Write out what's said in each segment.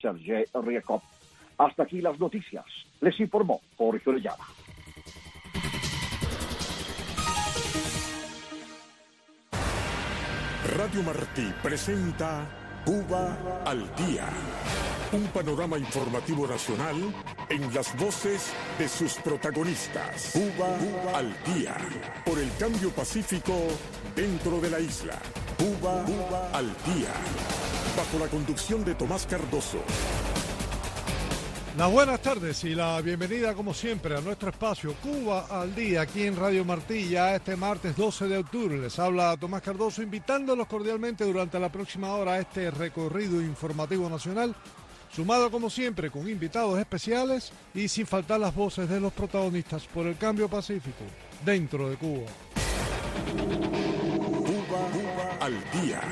Sergei Ryakov. Hasta aquí las noticias. Les informó Jorge Orellana. Radio Martí presenta Cuba al Día. Un panorama informativo nacional en las voces de sus protagonistas. Cuba al Día. Por el cambio pacífico dentro de la isla. Cuba al Día. Bajo la conducción de Tomás Cardoso. Las buenas tardes y la bienvenida como siempre a nuestro espacio Cuba al Día aquí en Radio Martí ya este martes 12 de octubre. Les habla Tomás Cardoso invitándolos cordialmente durante la próxima hora a este recorrido informativo nacional, sumado como siempre con invitados especiales y sin faltar las voces de los protagonistas por el cambio pacífico dentro de Cuba. Cuba al Día.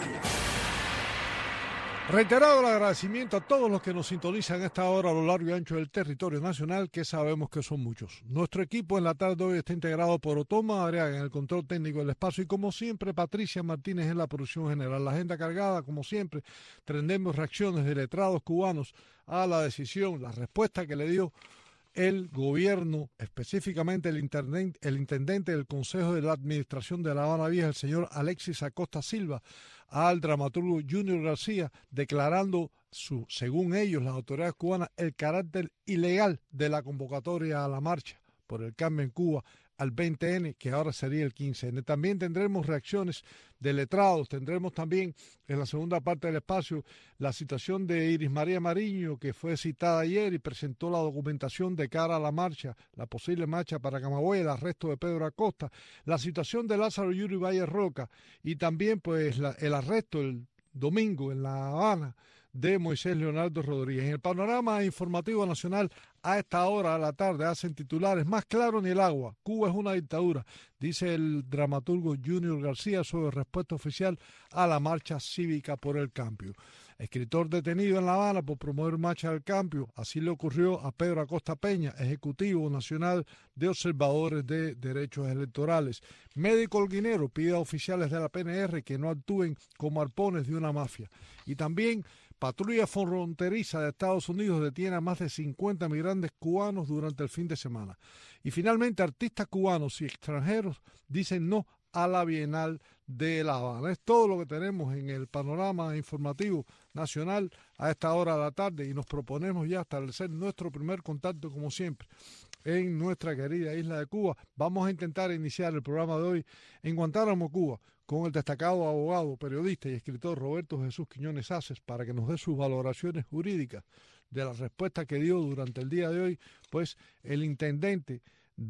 Reiterado el agradecimiento a todos los que nos sintonizan a esta hora a lo largo y ancho del territorio nacional, que sabemos que son muchos. Nuestro equipo en la tarde de hoy está integrado por Otoma Arriaga en el control técnico del espacio y como siempre Patricia Martínez en la producción general. La agenda cargada, como siempre, tendremos reacciones de letrados cubanos a la decisión, la respuesta que le dio el gobierno, específicamente el intendente del Consejo de la Administración de La Habana Vieja, el señor Alexis Acosta Silva, al dramaturgo Junior García, declarando, según ellos, las autoridades cubanas, el carácter ilegal de la convocatoria a la marcha por el cambio en Cuba al 20N, que ahora sería el 15N. También tendremos reacciones de letrados, tendremos también en la segunda parte del espacio la situación de Iris María Mariño, que fue citada ayer y presentó la documentación de cara a la marcha, la posible marcha para Camagüey, el arresto de Pedro Acosta, la situación de Lázaro Yuri Valle Roca y también pues el arresto el domingo en La Habana de Moisés Leonardo Rodríguez. En el panorama informativo nacional a esta hora de la tarde hacen titulares más claro ni el agua. Cuba es una dictadura, dice el dramaturgo Junior García sobre respuesta oficial a la marcha cívica por el cambio. Escritor detenido en La Habana por promover marcha del cambio, así le ocurrió a Pedro Acosta Peña, ejecutivo nacional de observadores de derechos electorales. Médico holguinero pide a oficiales de la PNR que no actúen como arpones de una mafia. Y también patrulla fronteriza de Estados Unidos detiene a más de 50 migrantes cubanos durante el fin de semana. Y finalmente, artistas cubanos y extranjeros dicen no a la Bienal de La Habana. Es todo lo que tenemos en el panorama informativo nacional a esta hora de la tarde y nos proponemos ya establecer nuestro primer contacto, como siempre, en nuestra querida isla de Cuba. Vamos a intentar iniciar el programa de hoy en Guantánamo, Cuba, con el destacado abogado, periodista y escritor Roberto Jesús Quiñones Aces para que nos dé sus valoraciones jurídicas de la respuesta que dio durante el día de hoy, pues el intendente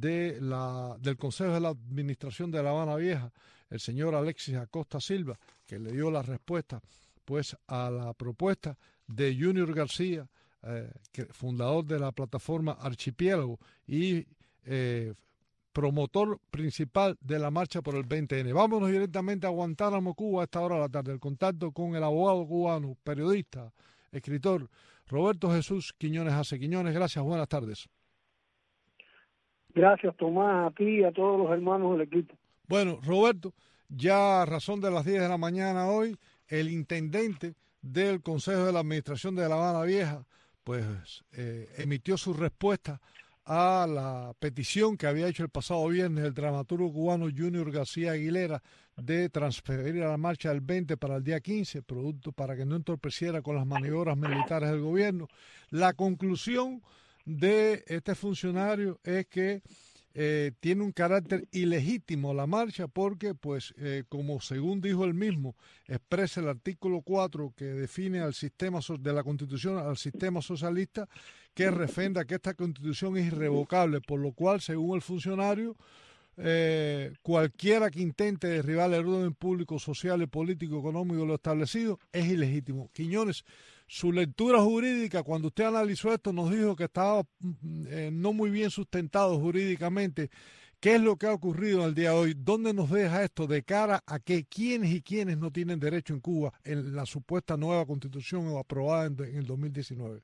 del Consejo de la Administración de La Habana Vieja, el señor Alexis Acosta Silva, que le dio la respuesta pues a la propuesta de Junior García, fundador de la plataforma Archipiélago y promotor principal de la marcha por el 20N. Vámonos directamente a Guantánamo, Cuba, a esta hora de la tarde. El contacto con el abogado cubano, periodista, escritor, Roberto Jesús Quiñones Ace. Quiñones, gracias, buenas tardes. Gracias, Tomás, a ti y a todos los hermanos del equipo. Bueno, Roberto, ya a razón de las 10 de la mañana hoy, el intendente del Consejo de la Administración de La Habana Vieja, pues emitió su respuesta a la petición que había hecho el pasado viernes el dramaturgo cubano Junior García Aguilera de transferir a la marcha del 20 para el día 15, producto para que no entorpeciera con las maniobras militares del gobierno. La conclusión de este funcionario es que tiene un carácter ilegítimo la marcha porque, pues, como según dijo él mismo, expresa el artículo 4 que define al sistema de la Constitución, al sistema socialista, que refrenda que esta Constitución es irrevocable, por lo cual, según el funcionario, cualquiera que intente derribar el orden público, social, político, económico de lo establecido es ilegítimo. Quiñones, su lectura jurídica, cuando usted analizó esto, nos dijo que estaba no muy bien sustentado jurídicamente. ¿Qué es lo que ha ocurrido el día de hoy? ¿Dónde nos deja esto de cara a que quiénes y quiénes no tienen derecho en Cuba en la supuesta nueva Constitución aprobada en el 2019?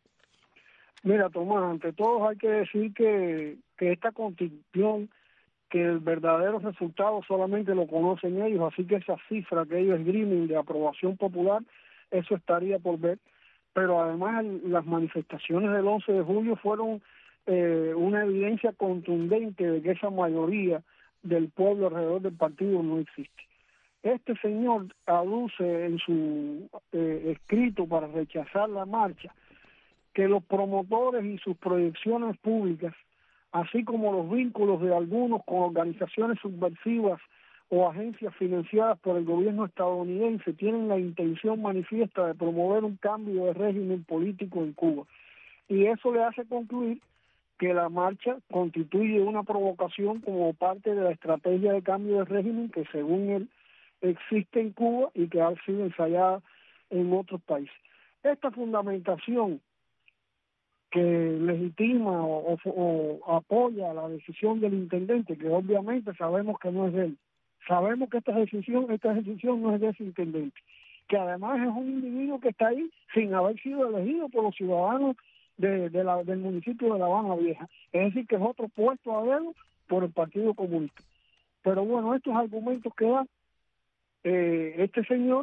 Mira, Tomás, ante todo hay que decir que esta Constitución, que el verdadero resultado solamente lo conocen ellos, así que esa cifra que ellos esgrimen de aprobación popular, eso estaría por ver, pero además las manifestaciones del 11 de julio fueron una evidencia contundente de que esa mayoría del pueblo alrededor del partido no existe. Este señor aduce en su escrito para rechazar la marcha que los promotores y sus proyecciones públicas, así como los vínculos de algunos con organizaciones subversivas o agencias financiadas por el gobierno estadounidense, tienen la intención manifiesta de promover un cambio de régimen político en Cuba. Y eso le hace concluir que la marcha constituye una provocación como parte de la estrategia de cambio de régimen que, según él, existe en Cuba y que ha sido ensayada en otros países. Esta fundamentación que legitima o apoya la decisión del intendente, que obviamente sabemos que no es de él, sabemos que esta decisión no es de ese intendente, que además es un individuo que está ahí sin haber sido elegido por los ciudadanos del municipio de La Habana Vieja, es decir, que es otro puesto a dedo por el Partido Comunista. Pero bueno, estos argumentos que da este señor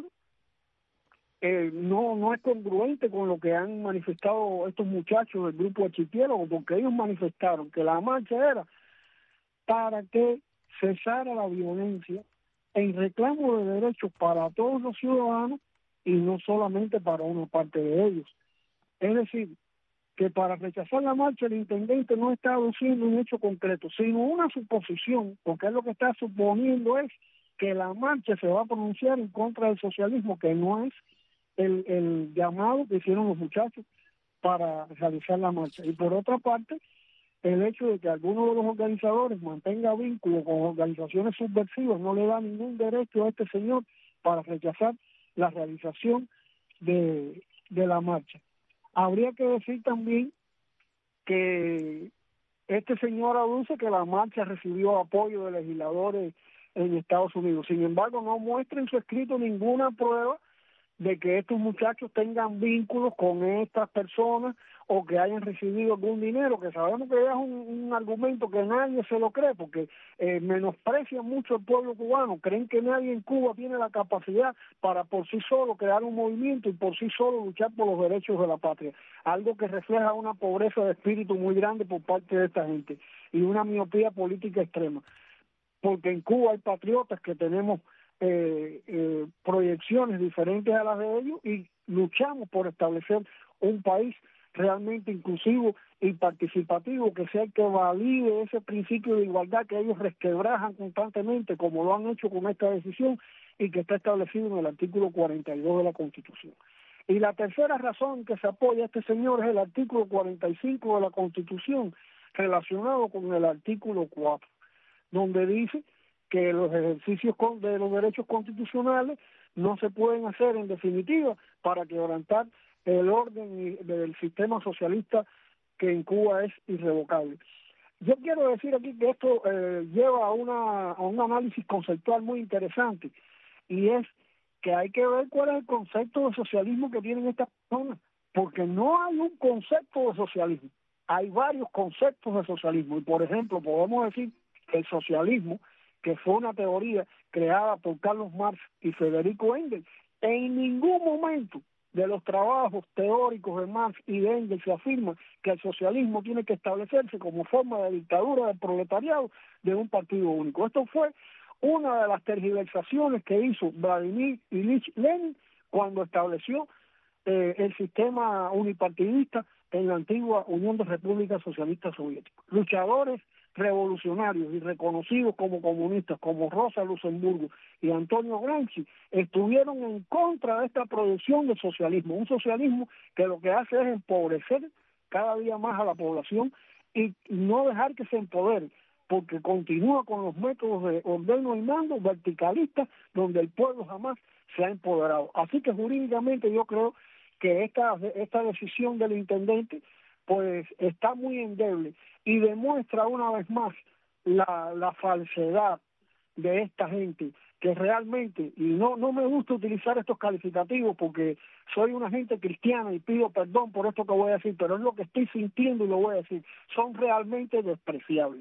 no es congruente con lo que han manifestado estos muchachos del grupo Archipiélago, porque ellos manifestaron que la marcha era para que cesara la violencia en reclamo de derechos para todos los ciudadanos y no solamente para una parte de ellos. Es decir, que para rechazar la marcha el intendente no está aduciendo un hecho concreto, sino una suposición, porque él lo que está suponiendo es que la marcha se va a pronunciar en contra del socialismo, que no es el llamado que hicieron los muchachos para realizar la marcha. Y por otra parte, el hecho de que alguno de los organizadores mantenga vínculo con organizaciones subversivas no le da ningún derecho a este señor para rechazar la realización de la marcha. Habría que decir también que este señor aduce que la marcha recibió apoyo de legisladores en Estados Unidos. Sin embargo, no muestra en su escrito ninguna prueba de que estos muchachos tengan vínculos con estas personas o que hayan recibido algún dinero, que sabemos que es un argumento que nadie se lo cree, porque menosprecian mucho al pueblo cubano, creen que nadie en Cuba tiene la capacidad para por sí solo crear un movimiento y por sí solo luchar por los derechos de la patria, algo que refleja una pobreza de espíritu muy grande por parte de esta gente y una miopía política extrema, porque en Cuba hay patriotas que tenemos proyecciones diferentes a las de ellos y luchamos por establecer un país realmente inclusivo y participativo, que sea el que valide ese principio de igualdad que ellos resquebrajan constantemente, como lo han hecho con esta decisión y que está establecido en el artículo 42 de la Constitución. Y la tercera razón que se apoya a este señor es el artículo 45 de la Constitución, relacionado con el artículo 4, donde dice que los ejercicios de los derechos constitucionales no se pueden hacer en definitiva para quebrantar el orden del sistema socialista que en Cuba es irrevocable. Yo quiero decir aquí que esto lleva a un análisis conceptual muy interesante, y es que hay que ver cuál es el concepto de socialismo que tienen estas personas, porque no hay un concepto de socialismo, hay varios conceptos de socialismo, y por ejemplo podemos decir que el socialismo, que fue una teoría creada por Carlos Marx y Federico Engels, en ningún momento de los trabajos teóricos de Marx y de Engels se afirma que el socialismo tiene que establecerse como forma de dictadura del proletariado de un partido único. Esto fue una de las tergiversaciones que hizo Vladimir Ilich Lenin cuando estableció el sistema unipartidista en la antigua Unión de Repúblicas Socialistas Soviéticas. Luchadores revolucionarios y reconocidos como comunistas, como Rosa Luxemburgo y Antonio Gramsci, estuvieron en contra de esta proyección del socialismo, un socialismo que lo que hace es empobrecer cada día más a la población y no dejar que se empodere, porque continúa con los métodos de ordeno y mando verticalistas, donde el pueblo jamás se ha empoderado. Así que jurídicamente yo creo que esta decisión del intendente pues está muy endeble y demuestra una vez más la falsedad de esta gente, que realmente, y no me gusta utilizar estos calificativos porque soy una gente cristiana y pido perdón por esto que voy a decir, pero es lo que estoy sintiendo y lo voy a decir, son realmente despreciables.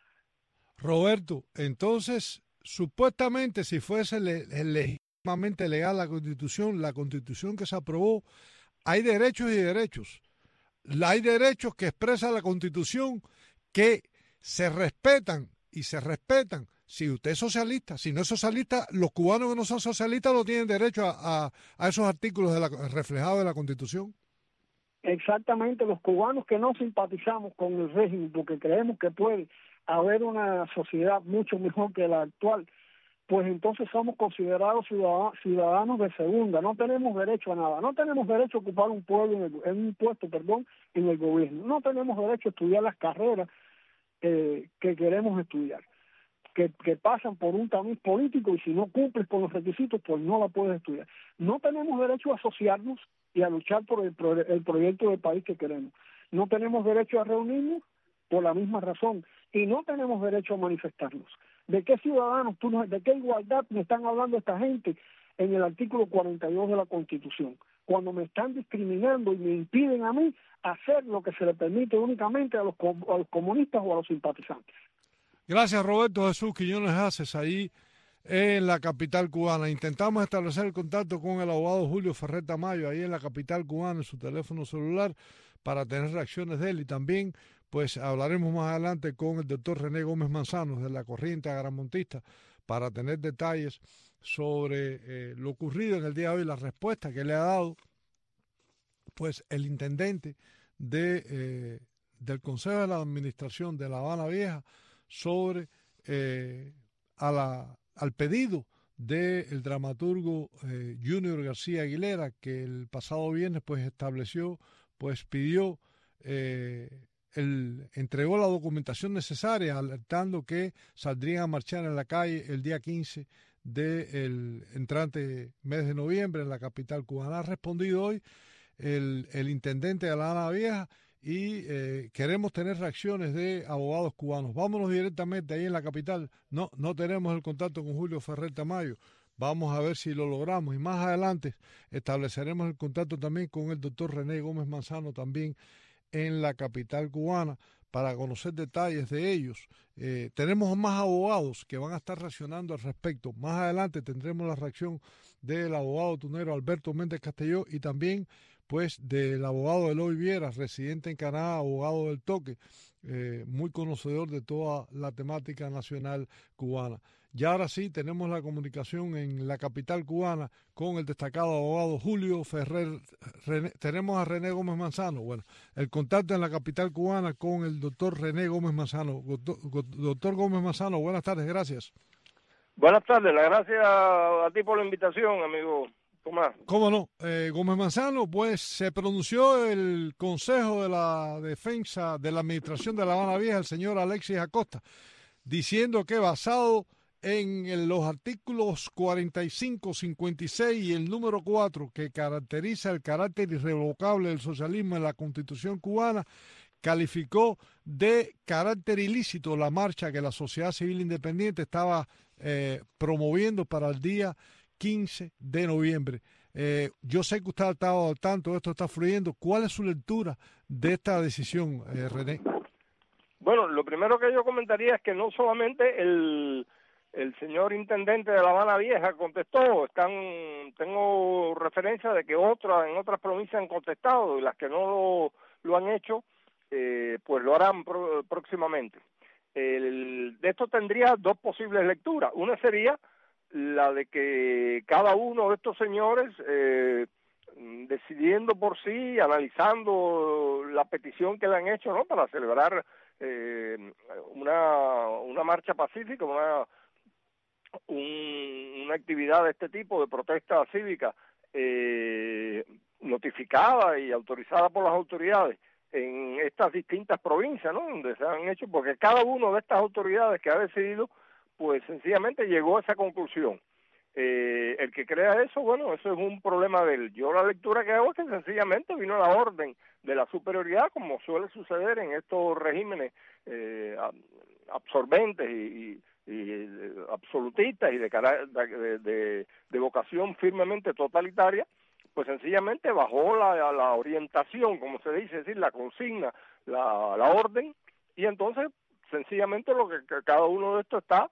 Roberto, entonces, supuestamente si fuese legítimamente legal la Constitución que se aprobó hay derechos y derechos. Hay derechos que expresa la Constitución que se respetan y se respetan. Si usted es socialista, si no es socialista, los cubanos que no son socialistas no tienen derecho a esos artículos reflejados en la Constitución. Exactamente, los cubanos que no simpatizamos con el régimen porque creemos que puede haber una sociedad mucho mejor que la actual, pues entonces somos considerados ciudadanos de segunda, no tenemos derecho a nada, no tenemos derecho a ocupar un puesto en el gobierno, no tenemos derecho a estudiar las carreras que queremos estudiar, que pasan por un tamiz político y si no cumples con los requisitos, pues no la puedes estudiar. No tenemos derecho a asociarnos y a luchar por el proyecto de país que queremos. No tenemos derecho a reunirnos por la misma razón y no tenemos derecho a manifestarnos. ¿De qué ciudadanos, de qué igualdad me están hablando esta gente en el artículo 42 de la Constitución? Cuando me están discriminando y me impiden a mí hacer lo que se le permite únicamente a los comunistas o a los simpatizantes. Gracias, Roberto Jesús Quiñones Haces, ahí en la capital cubana. Intentamos establecer el contacto con el abogado Julio Ferrer Tamayo, ahí en la capital cubana, en su teléfono celular, para tener reacciones de él. Y también, pues, hablaremos más adelante con el doctor René Gómez Manzano, de la Corriente Agramontista, para tener detalles sobre lo ocurrido en el día de hoy, la respuesta que le ha dado, pues, el intendente del Consejo de la Administración de La Habana Vieja, sobre al pedido del dramaturgo Junior García Aguilera, que el pasado viernes pues estableció, pues pidió, entregó la documentación necesaria, alertando que saldrían a marchar en la calle el día 15 del entrante mes de noviembre en la capital cubana. Ha respondido hoy el intendente de La Habana Vieja, y queremos tener reacciones de abogados cubanos. Vámonos directamente ahí en la capital. No tenemos el contacto con Julio Ferrer Tamayo. Vamos a ver si lo logramos y más adelante estableceremos el contacto también con el doctor René Gómez Manzano, también en la capital cubana, para conocer detalles de ellos. Tenemos más abogados que van a estar reaccionando al respecto. Más adelante tendremos la reacción del abogado tunero Alberto Méndez Castelló y también pues del abogado Eloy Viera, residente en Canadá, abogado del toque, muy conocedor de toda la temática nacional cubana. Y ahora sí tenemos la comunicación en la capital cubana con el destacado abogado Julio Ferrer. Tenemos a René Gómez Manzano. Bueno, el contacto en la capital cubana con el doctor René Gómez Manzano. Doctor Gómez Manzano, buenas tardes, gracias. Buenas tardes, gracias a ti por la invitación, amigo Tomás. ¿Cómo no? Gómez Manzano, pues se pronunció el Consejo de la Defensa de la Administración de La Habana Vieja, el señor Alexis Acosta, diciendo que basado en los artículos 45, 56 y el número 4 que caracteriza el carácter irrevocable del socialismo en la Constitución cubana, calificó de carácter ilícito la marcha que la sociedad civil independiente estaba promoviendo para el día 15 de noviembre. Yo sé que usted ha estado al tanto, esto está fluyendo. ¿Cuál es su lectura de esta decisión, René? Bueno, lo primero que yo comentaría es que no solamente el señor intendente de La Habana Vieja contestó, tengo referencia de que en otras provincias han contestado y las que no lo han hecho, pues lo harán próximamente. De esto tendría dos posibles lecturas. Una sería la de que cada uno de estos señores, decidiendo por sí, analizando la petición que le han hecho, ¿no?, para celebrar una marcha pacífica, una actividad de este tipo, de protesta cívica, notificada y autorizada por las autoridades en estas distintas provincias, ¿no?, donde se han hecho, porque cada una de estas autoridades que ha decidido, pues sencillamente llegó a esa conclusión. El que crea eso, bueno, eso es un problema de él. Yo la lectura que hago es que sencillamente vino la orden de la superioridad, como suele suceder en estos regímenes absorbentes y absolutistas y de vocación firmemente totalitaria, pues sencillamente bajó la orientación, como se dice, es decir, la consigna, la orden, y entonces sencillamente lo que cada uno de estos está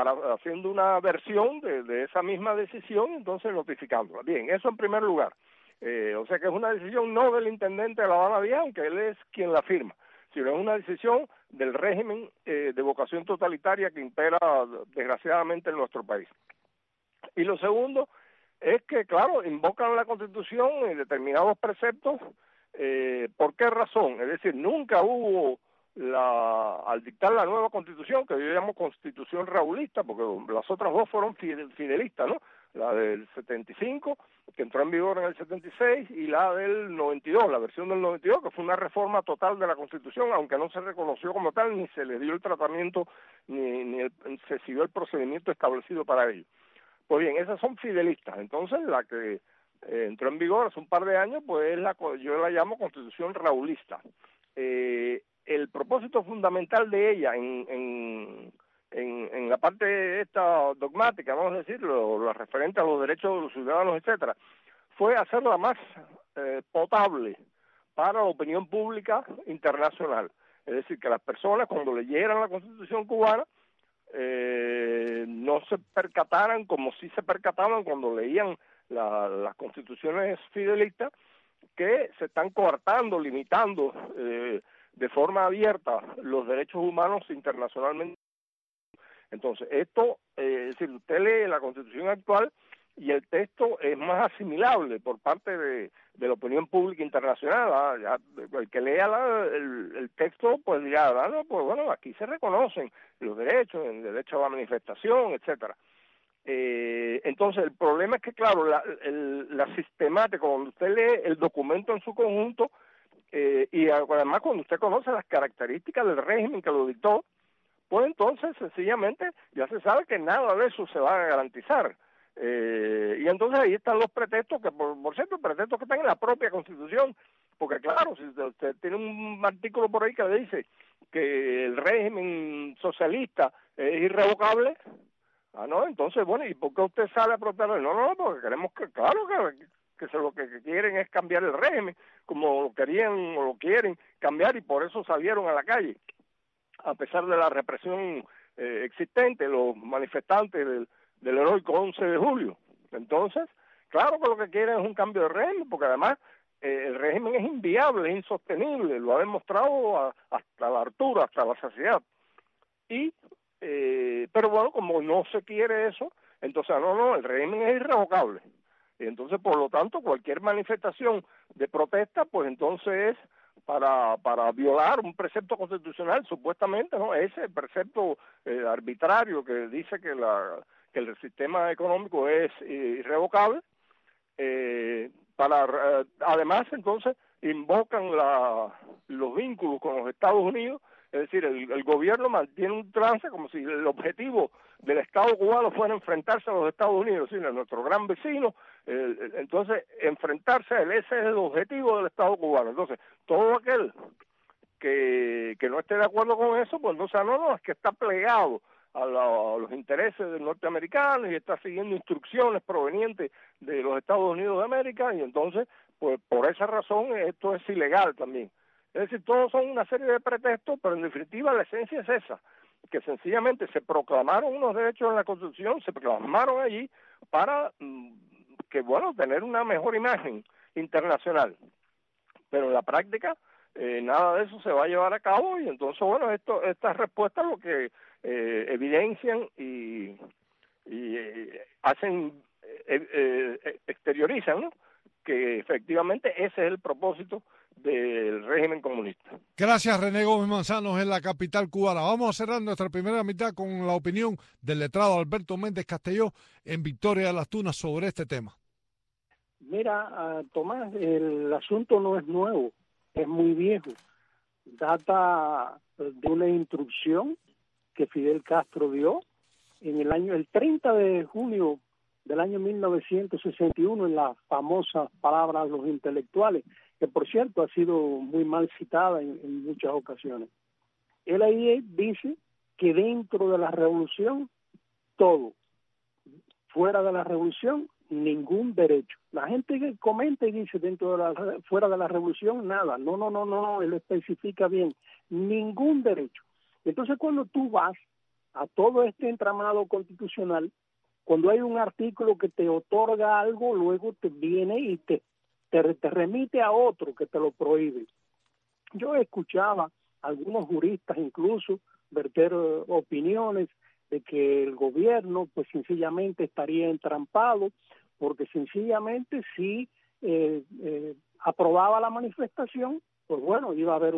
haciendo una versión de esa misma decisión, entonces notificándola. Bien, eso en primer lugar. O sea que es una decisión no del intendente de La Habana Vieja, aunque él es quien la firma, sino es una decisión del régimen de vocación totalitaria que impera desgraciadamente en nuestro país. Y lo segundo es que, claro, invocan la Constitución y determinados preceptos. ¿Por qué razón? Es decir, nunca hubo, al dictar la nueva Constitución, que yo llamo Constitución raulista, porque las otras dos fueron fidelistas, ¿no? La del 75, que entró en vigor en el 76, y la del 92, la versión del 92, que fue una reforma total de la Constitución, aunque no se reconoció como tal, ni se le dio el tratamiento, ni se siguió el procedimiento establecido para ello. Pues bien, esas son fidelistas. Entonces, la que entró en vigor hace un par de años, pues yo la llamo Constitución raulista. El propósito fundamental de ella en la parte esta dogmática, vamos a decirlo, lo referente a los derechos de los ciudadanos, etcétera, fue hacerla más potable para la opinión pública internacional. Es decir, que las personas cuando leyeran la Constitución cubana no se percataran como si se percataban cuando leían las constituciones fidelistas, que se están coartando, limitando de forma abierta los derechos humanos internacionalmente. Entonces, esto, es decir, usted lee la Constitución actual y el texto es más asimilable por parte de la opinión pública internacional. El que lea el texto, pues dirá, no, pues bueno, aquí se reconocen los derechos, el derecho a la manifestación, etcétera. Entonces, el problema es que, claro, la sistemática, cuando usted lee el documento en su conjunto, y además cuando usted conoce las características del régimen que lo dictó, pues entonces sencillamente ya se sabe que nada de eso se va a garantizar. Y entonces ahí están los pretextos, que por cierto, pretextos que están en la propia Constitución, porque claro, si usted tiene un artículo por ahí que le dice que el régimen socialista es irrevocable, ¿no? Entonces, bueno, ¿y por qué usted sale a protestar? No, porque queremos que, claro, que lo que quieren es cambiar el régimen, como lo querían o lo quieren cambiar, y por eso salieron a la calle, a pesar de la represión existente, los manifestantes del heroico 11 de julio. Entonces, claro que lo que quieren es un cambio de régimen, porque además el régimen es inviable, es insostenible, lo ha demostrado hasta la altura, hasta la saciedad. Pero bueno, como no se quiere eso, entonces no, el régimen es irrevocable. Y entonces, por lo tanto, cualquier manifestación de protesta, pues entonces es para violar un precepto constitucional, supuestamente, ¿no? Ese precepto arbitrario que dice que el sistema económico es irrevocable. Además, entonces, invocan los vínculos con los Estados Unidos. Es decir, el gobierno mantiene un trance como si el objetivo del Estado cubano fuera enfrentarse a los Estados Unidos, ¿sí? Nuestro gran vecino. Entonces, enfrentarse a él, ese es el objetivo del Estado cubano. Entonces, todo aquel que no esté de acuerdo con eso, pues entonces es que está plegado a los intereses del norteamericano y está siguiendo instrucciones provenientes de los Estados Unidos de América, y entonces, pues por esa razón, esto es ilegal también. Es decir, todos son una serie de pretextos, pero en definitiva la esencia es esa, que sencillamente se proclamaron unos derechos en la Constitución, se proclamaron allí para tener una mejor imagen internacional. Pero en la práctica nada de eso se va a llevar a cabo, y entonces, bueno, estas respuestas lo que evidencian y hacen, exteriorizan, ¿no?, que efectivamente ese es el propósito del régimen comunista. Gracias, René Gómez Manzanos, en la capital cubana. Vamos a cerrar nuestra primera mitad con la opinión del letrado Alberto Méndez Castelló en Victoria de las Tunas sobre este tema. Mira, Tomás, el asunto no es nuevo, es muy viejo. Data de una instrucción que Fidel Castro dio en el 30 de junio del año 1961, en las famosas palabras de los intelectuales, que por cierto ha sido muy mal citada en muchas ocasiones. Él ahí dice que dentro de la revolución todo, fuera de la revolución ningún derecho. La gente que comenta y dice fuera de la revolución nada, no, él especifica bien, ningún derecho. Entonces, cuando tú vas a todo este entramado constitucional, cuando hay un artículo que te otorga algo, luego te viene y te te remite a otro que te lo prohíbe. Yo escuchaba a algunos juristas incluso verter opiniones de que el gobierno pues sencillamente estaría entrampado, porque sencillamente si aprobaba la manifestación, pues bueno, iba a haber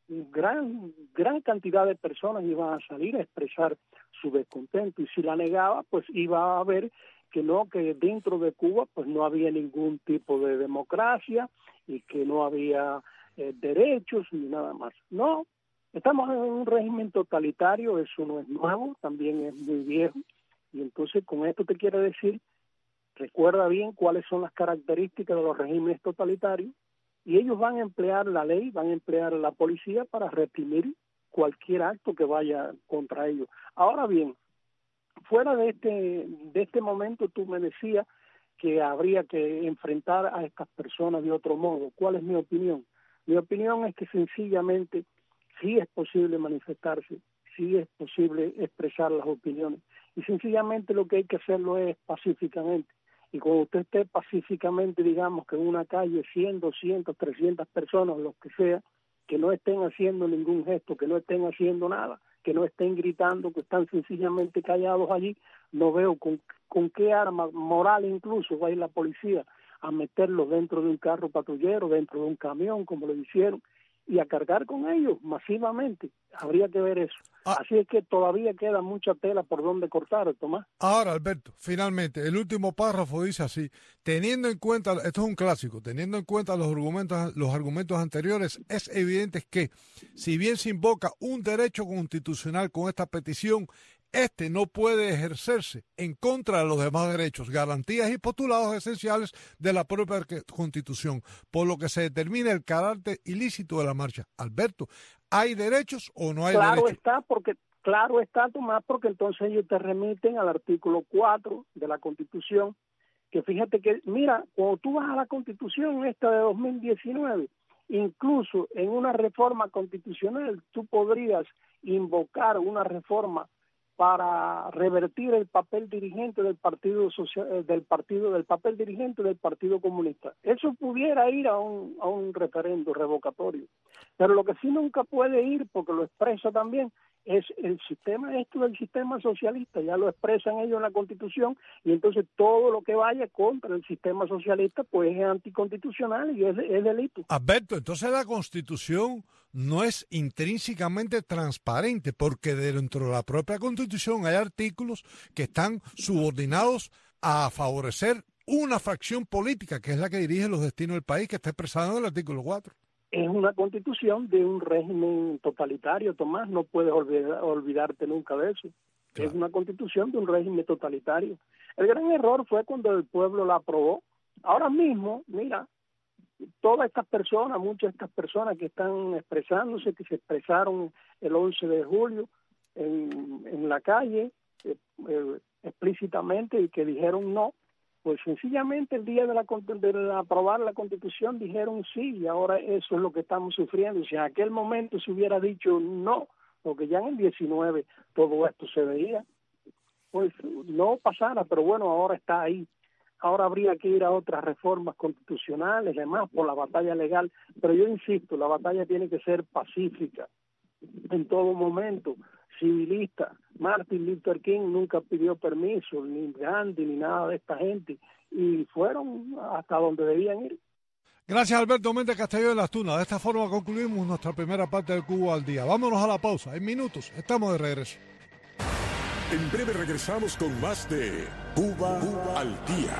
gran cantidad de personas iban a salir a expresar su descontento, y si la negaba, pues iba a haber que dentro de Cuba pues no había ningún tipo de democracia y que no había derechos ni nada más. No, estamos en un régimen totalitario, eso no es nuevo, también es muy viejo, y entonces con esto te quiero decir, recuerda bien cuáles son las características de los regímenes totalitarios, y ellos van a emplear la ley, van a emplear la policía para reprimir cualquier acto que vaya contra ellos. Ahora bien, fuera de este momento, tú me decías que habría que enfrentar a estas personas de otro modo. ¿Cuál es mi opinión? Mi opinión es que sencillamente sí es posible manifestarse, sí es posible expresar las opiniones, y sencillamente lo que hay que hacerlo es pacíficamente. Y cuando usted esté pacíficamente, digamos que en una calle 100, 200, 300 personas, los que sea, que no estén haciendo ningún gesto, que no estén haciendo nada, que no estén gritando, que están sencillamente callados allí, no veo con qué arma moral incluso va a ir la policía a meterlos dentro de un carro patrullero, dentro de un camión, como lo hicieron, y a cargar con ellos masivamente. Habría que ver eso. Así es que todavía queda mucha tela por donde cortar, Tomás. Ahora, Alberto, finalmente, el último párrafo dice así: teniendo en cuenta, esto es un clásico, teniendo en cuenta los argumentos anteriores, es evidente que, si bien se invoca un derecho constitucional con esta petición, este no puede ejercerse en contra de los demás derechos, garantías y postulados esenciales de la propia Constitución, por lo que se determina el carácter ilícito de la marcha. Alberto, ¿hay derechos o no hay derechos? Claro está, Tomás, porque entonces ellos te remiten al artículo 4 de la Constitución, que fíjate que, mira, cuando tú vas a la Constitución esta de 2019, incluso en una reforma constitucional, tú podrías invocar una reforma para revertir el papel dirigente del Partido Social, del papel dirigente del Partido Comunista. Eso pudiera ir a un referendo revocatorio. Pero lo que sí nunca puede ir, porque lo expresa también, es el sistema del sistema socialista, ya lo expresan ellos en la Constitución, y entonces todo lo que vaya contra el sistema socialista pues es anticonstitucional y es delito. Alberto, entonces la Constitución no es intrínsecamente transparente, porque dentro de la propia Constitución hay artículos que están subordinados a favorecer una facción política, que es la que dirige los destinos del país, que está expresado en el artículo 4. Es una constitución de un régimen totalitario, Tomás, no puedes olvidarte nunca de eso. Claro. Es una constitución de un régimen totalitario. El gran error fue cuando el pueblo la aprobó. Ahora mismo, mira, todas estas personas, muchas de estas personas que están expresándose, que se expresaron el 11 de julio en la calle, explícitamente, y que dijeron no, pues sencillamente el día de aprobar la Constitución dijeron sí, y ahora eso es lo que estamos sufriendo. Si en aquel momento se hubiera dicho no, porque ya en el 19 todo esto se veía, pues no pasara, pero bueno, ahora está ahí. Ahora habría que ir a otras reformas constitucionales, además, por la batalla legal, pero yo insisto, la batalla tiene que ser pacífica, en todo momento, civilista. Martin Luther King nunca pidió permiso, ni Gandhi, ni nada de esta gente, y fueron hasta donde debían ir. Gracias, Alberto Méndez Castelló de Las Tunas. De esta forma concluimos nuestra primera parte de Cuba al Día. Vámonos a la pausa. En minutos estamos de regreso. En breve regresamos con más de Cuba al Día.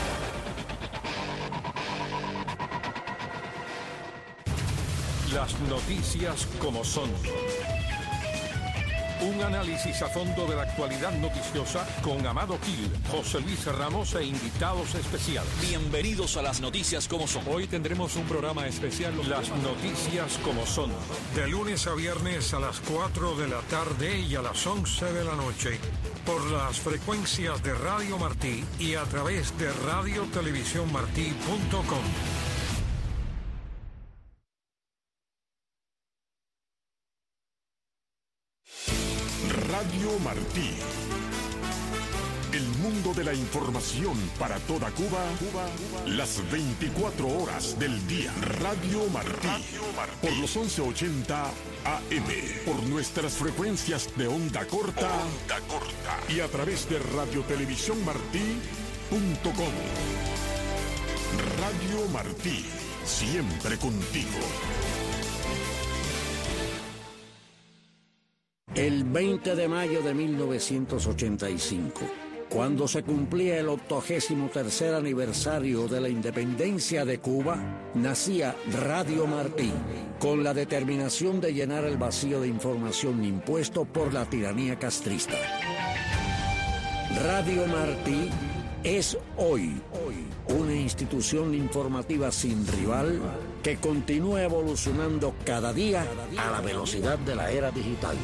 Las noticias como son. Un análisis a fondo de la actualidad noticiosa con Amado Gil, José Luis Ramos e invitados especiales. Bienvenidos a las noticias como son. Hoy tendremos un programa especial. Las noticias como son. De lunes a viernes a las 4 de la tarde y a las 11 de la noche. Por las frecuencias de Radio Martí y a través de radiotelevisiónmartí.com. Radio Martí, El mundo de la información para toda Cuba, las 24 horas del día. Radio Martí, por los 1180 AM, por nuestras frecuencias de onda corta, y a través de radiotelevisiónmartí.com. Radio Martí, siempre contigo. El 20 de mayo de 1985, cuando se cumplía el 83º aniversario de la independencia de Cuba, nacía Radio Martí, con la determinación de llenar el vacío de información impuesto por la tiranía castrista. Radio Martí es hoy una institución informativa sin rival que continúa evolucionando cada día a la velocidad de la era digital.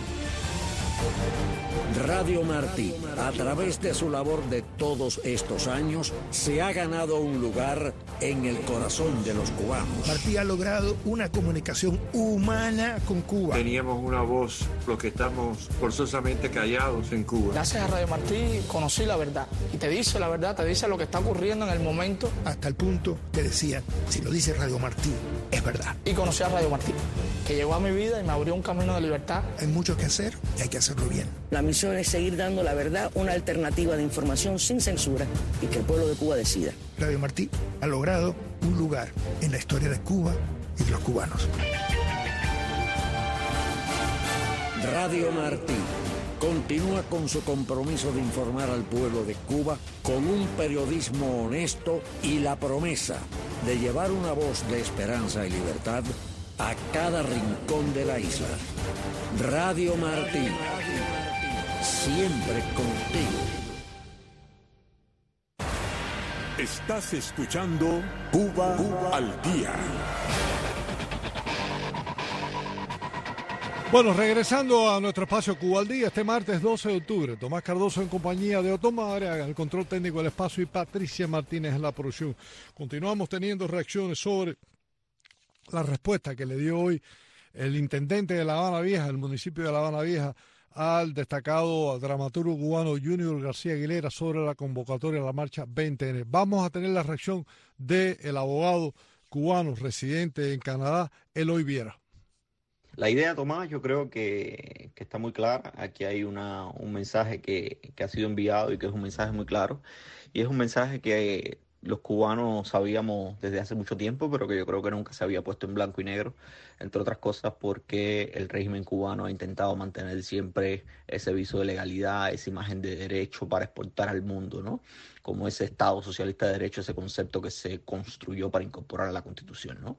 Radio Martí, a través de su labor de todos estos años, se ha ganado un lugar en el corazón de los cubanos. Martí ha logrado una comunicación humana con Cuba. Teníamos una voz, los que estamos forzosamente callados en Cuba. Gracias a Radio Martí conocí la verdad. Y te dice la verdad, te dice lo que está ocurriendo en el momento. Hasta el punto que decían, si lo dice Radio Martí, es verdad. Y conocí a Radio Martí, que llegó a mi vida y me abrió un camino de libertad. Hay mucho que hacer y hay que hacerlo bien. La misión es seguir dando la verdad, una alternativa de información sin censura y que el pueblo de Cuba decida. Radio Martí ha logrado un lugar en la historia de Cuba y de los cubanos. Radio Martí continúa con su compromiso de informar al pueblo de Cuba con un periodismo honesto y la promesa de llevar una voz de esperanza y libertad a cada rincón de la isla. Radio Martí, siempre contigo. Estás escuchando Cuba al Día. Bueno, regresando a nuestro espacio Cuba al Día, este martes 12 de octubre, Tomás Cardoso en compañía de Otoma Areaga, el control técnico del espacio, y Patricia Martínez en la producción. Continuamos teniendo reacciones sobre la respuesta que le dio hoy el intendente de La Habana Vieja, el municipio de La Habana Vieja, al destacado dramaturgo cubano Junior García Aguilera sobre la convocatoria a la marcha 20N. Vamos a tener la reacción del abogado cubano residente en Canadá, Eloy Viera. La idea, Tomás, yo creo que está muy clara. Aquí hay un mensaje que ha sido enviado y que es un mensaje muy claro. Y es un mensaje que los cubanos sabíamos desde hace mucho tiempo, pero que yo creo que nunca se había puesto en blanco y negro, entre otras cosas porque el régimen cubano ha intentado mantener siempre ese viso de legalidad, esa imagen de derecho para exportar al mundo, ¿no? Como ese Estado socialista de derecho, ese concepto que se construyó para incorporar a la Constitución, ¿no?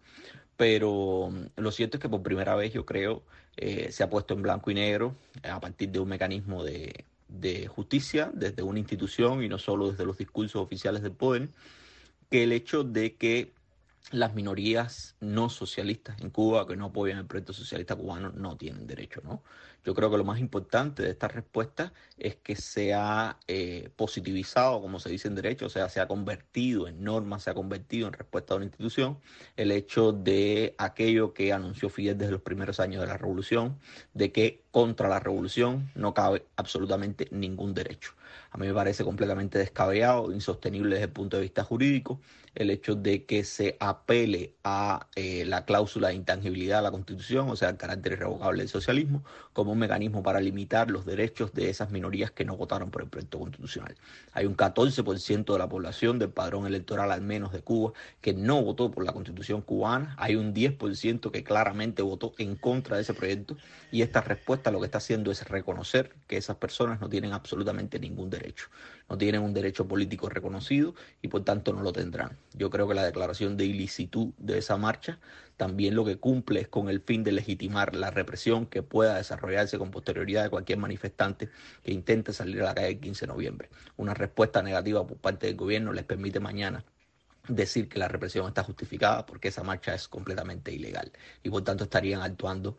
Pero lo cierto es que por primera vez, yo creo, se ha puesto en blanco y negro a partir de un mecanismo de justicia, desde una institución y no solo desde los discursos oficiales del poder, que el hecho de que las minorías no socialistas en Cuba, que no apoyan el proyecto socialista cubano, no tienen derecho, ¿no? Yo creo que lo más importante de esta respuesta es que se ha positivizado, como se dice en derecho, o sea, se ha convertido en norma, se ha convertido en respuesta a una institución, el hecho de aquello que anunció Fidel desde los primeros años de la revolución, de que contra la revolución no cabe absolutamente ningún derecho. A mí me parece completamente descabellado, insostenible desde el punto de vista jurídico, el hecho de que se apele a la cláusula de intangibilidad de la Constitución, o sea, el carácter irrevocable del socialismo, como un mecanismo para limitar los derechos de esas minorías que no votaron por el proyecto constitucional. Hay un 14% de la población del padrón electoral, al menos de Cuba, que no votó por la Constitución cubana. Hay un 10% que claramente votó en contra de ese proyecto, y esta respuesta lo que está haciendo es reconocer que esas personas no tienen absolutamente ningún derecho. No tienen un derecho político reconocido y por tanto no lo tendrán. Yo creo que la declaración de ilicitud de esa marcha también lo que cumple es con el fin de legitimar la represión que pueda desarrollarse con posterioridad de cualquier manifestante que intente salir a la calle el 15 de noviembre. Una respuesta negativa por parte del gobierno les permite mañana decir que la represión está justificada porque esa marcha es completamente ilegal y por tanto estarían actuando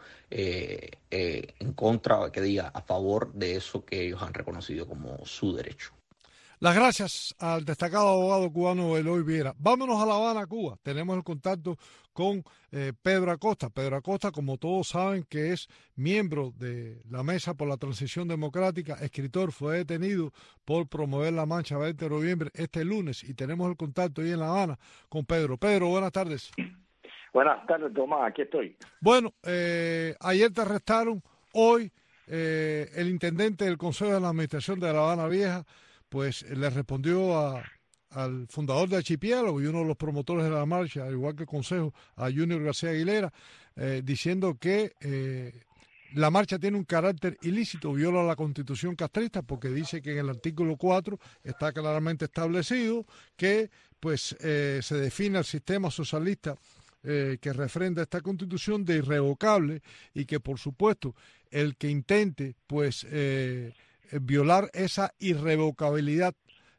en contra, que diga, a favor de eso que ellos han reconocido como su derecho. Las gracias al destacado abogado cubano Eloy Viera. Vámonos a La Habana, Cuba. Tenemos el contacto con Pedro Acosta. Pedro Acosta, como todos saben, que es miembro de la Mesa por la Transición Democrática, escritor, fue detenido por promover la marcha 20 de noviembre este lunes y tenemos el contacto ahí en La Habana con Pedro. Pedro, buenas tardes. Buenas tardes, Tomás, aquí estoy. Bueno, ayer te arrestaron, hoy el intendente del Consejo de la Administración de La Habana Vieja pues le respondió al fundador de Archipiélago y uno de los promotores de la marcha, al igual que el Consejo, a Junior García Aguilera, diciendo que la marcha tiene un carácter ilícito, viola la Constitución castrista, porque dice que en el artículo 4 está claramente establecido que pues se define el sistema socialista que refrenda esta Constitución de irrevocable y que, por supuesto, el que intente pues violar esa irrevocabilidad,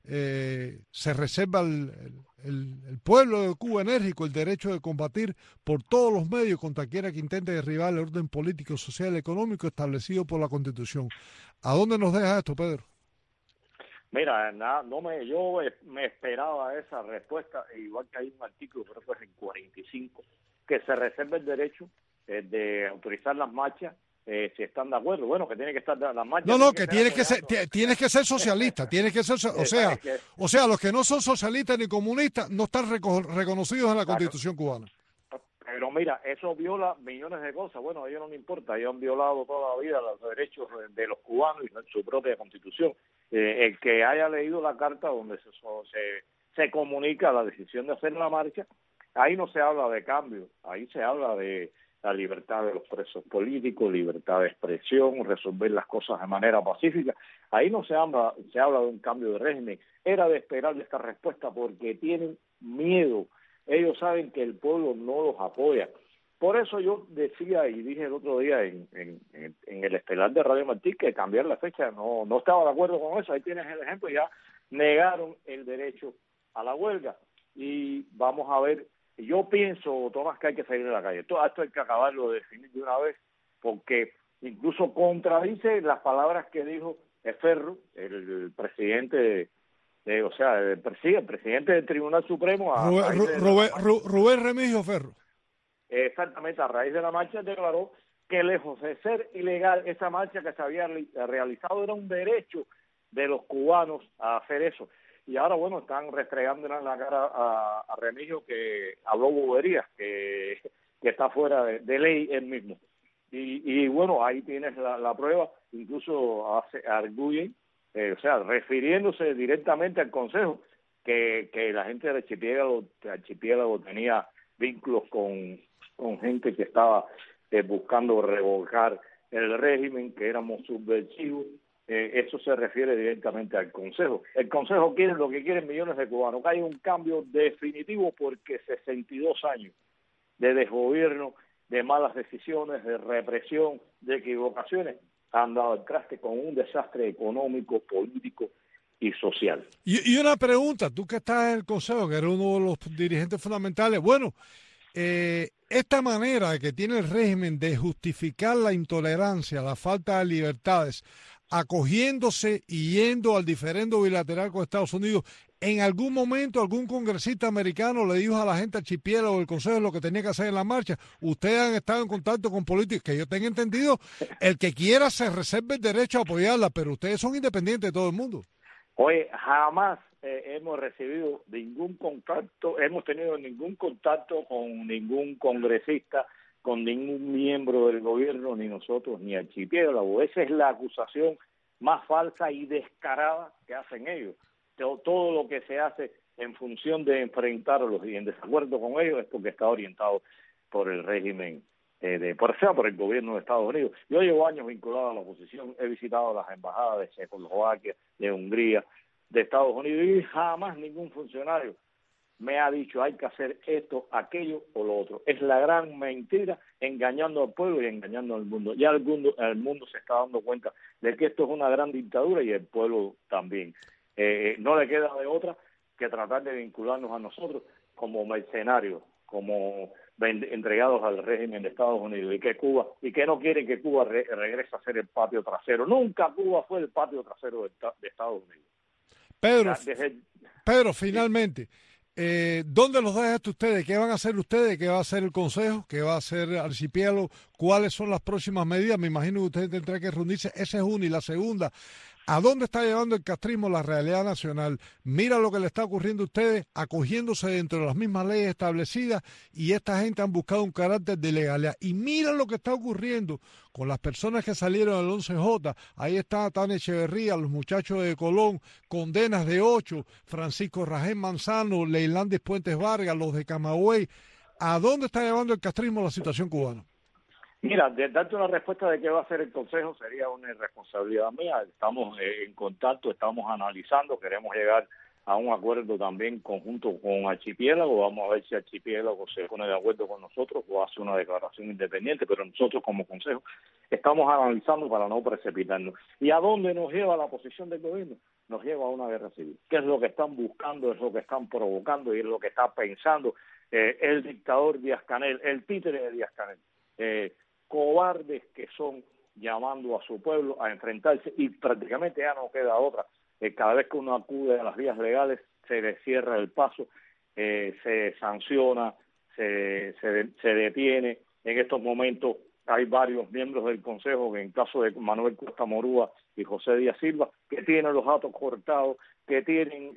se reserva el pueblo de Cuba enérgico el derecho de combatir por todos los medios contra quiera que intente derribar el orden político, social y económico establecido por la Constitución. ¿A dónde nos deja esto, Pedro? Mira, yo me esperaba esa respuesta, igual que hay un artículo, creo que es en 45, que se reserva el derecho de autorizar las marchas si están de acuerdo. Bueno, que tiene que estar las marchas. Tienes que ser socialista, tienes que ser, o sea, los que no son socialistas ni comunistas no están reconocidos en la Constitución cubana. Pero mira, eso viola millones de cosas. Bueno, a ellos no les importa, ellos han violado toda la vida los derechos de los cubanos y su propia Constitución. El que haya leído la carta donde se comunica la decisión de hacer la marcha, ahí no se habla de cambio, ahí se habla de la libertad de los presos políticos, libertad de expresión, resolver las cosas de manera pacífica. Ahí no se habla de un cambio de régimen. Era de esperar esta respuesta porque tienen miedo. Ellos saben que el pueblo no los apoya. Por eso yo decía y dije el otro día en el estelar de Radio Martí que cambiar la fecha, no estaba de acuerdo con eso. Ahí tienes el ejemplo, ya negaron el derecho a la huelga. Y vamos a ver. Yo pienso, Tomás, que hay que salir de la calle. Esto hay que acabarlo de definir de una vez, porque incluso contradice las palabras que dijo Ferro, el presidente el presidente del Tribunal Supremo. Rubén Remigio Ferro. Exactamente, a raíz de la marcha declaró que lejos de ser ilegal esa marcha que se había realizado, era un derecho de los cubanos a hacer eso. Y ahora, bueno, están restregándole en la cara a Remigio que habló boberías, que está fuera de ley él mismo. Y bueno, ahí tienes la prueba, incluso arguyen, refiriéndose directamente al Consejo, que la gente del archipiélago tenía vínculos con gente que estaba buscando revocar el régimen, que éramos subversivos. Eso se refiere directamente al Consejo. El Consejo quiere lo que quieren millones de cubanos, que haya un cambio definitivo, porque 62 años de desgobierno, de malas decisiones, de represión, de equivocaciones, han dado el traste con un desastre económico, político y social. Y una pregunta, tú que estás en el Consejo, que eres uno de los dirigentes fundamentales, bueno, esta manera que tiene el régimen de justificar la intolerancia, la falta de libertades, acogiéndose y yendo al diferendo bilateral con Estados Unidos, ¿en algún momento algún congresista americano le dijo a la gente archipiélago del Consejo lo que tenía que hacer en la marcha? Ustedes han estado en contacto con políticos, que yo tenga entendido, el que quiera se reserve el derecho a apoyarla, pero ustedes son independientes de todo el mundo. Oye, jamás hemos recibido ningún contacto, hemos tenido ningún contacto con ningún congresista, con ningún miembro del gobierno, ni nosotros, ni Archipiélago. Esa es la acusación más falsa y descarada que hacen ellos. Todo lo que se hace en función de enfrentarlos y en desacuerdo con ellos es porque está orientado por el régimen, por el gobierno de Estados Unidos. Yo llevo años vinculado a la oposición, he visitado las embajadas de Checoslovaquia, de Hungría, de Estados Unidos, y jamás ningún funcionario me ha dicho hay que hacer esto, aquello o lo otro. Es la gran mentira, engañando al pueblo y engañando al mundo. Ya el mundo se está dando cuenta de que esto es una gran dictadura y el pueblo también. No le queda de otra que tratar de vincularnos a nosotros como mercenarios, como entregados al régimen de Estados Unidos, y que no quieren que Cuba regrese a ser el patio trasero. Nunca Cuba fue el patio trasero de Estados Unidos. Pedro, finalmente, ¿dónde los deja ustedes? ¿Qué van a hacer ustedes? ¿Qué va a hacer el Consejo? ¿Qué va a hacer Archipiélago? ¿Cuáles son las próximas medidas? Me imagino que ustedes tendrán que reunirse. Esa es una. Y la segunda, ¿a dónde está llevando el castrismo la realidad nacional? Mira lo que le está ocurriendo a ustedes, acogiéndose dentro de las mismas leyes establecidas, y esta gente han buscado un carácter de legalidad. Y mira lo que está ocurriendo con las personas que salieron del 11J. Ahí está Tania Echeverría, los muchachos de Colón, condenas de 8, Francisco Rajén Manzano, Leilandis Puentes Vargas, los de Camagüey. ¿A dónde está llevando el castrismo la situación cubana? Mira, de darte una respuesta de qué va a hacer el Consejo sería una irresponsabilidad mía. Estamos en contacto, estamos analizando, queremos llegar a un acuerdo también conjunto con Archipiélago. Vamos a ver si Archipiélago se pone de acuerdo con nosotros o hace una declaración independiente, pero nosotros como Consejo estamos analizando para no precipitarnos. ¿Y a dónde nos lleva la posición del gobierno? Nos lleva a una guerra civil. ¿Qué es lo que están buscando? Es lo que están provocando y es lo que está pensando el dictador Díaz-Canel, el títere de Díaz-Canel. Cobardes que son, llamando a su pueblo a enfrentarse, y prácticamente ya no queda otra. Cada vez que uno acude a las vías legales se le cierra el paso, se sanciona, se detiene. En estos momentos hay varios miembros del Consejo, que en caso de Manuel Costa Morúa y José Díaz Silva, que tienen los datos cortados, que tienen